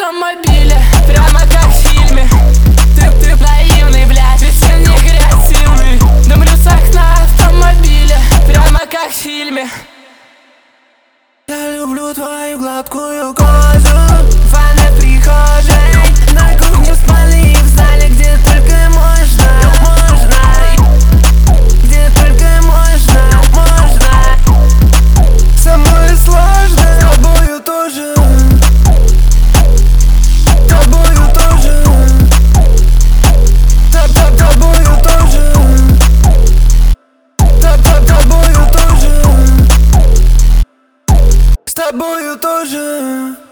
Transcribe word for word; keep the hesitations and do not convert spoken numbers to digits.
автомобиле, прямо как в фильме. Ты, ты наивный, блядь, ведь ты не креативный. Дымлю с окна автомобиля, прямо как в фильме. Я люблю твою гладкую кожу в ванной, в прихожей, на кухне, в спальне и в зале, где только можно, можно, где только можно, можно. Со мной сложно, с тобою тоже, с тобою тоже, с тобою тоже, с тобою тоже, с тобою тоже.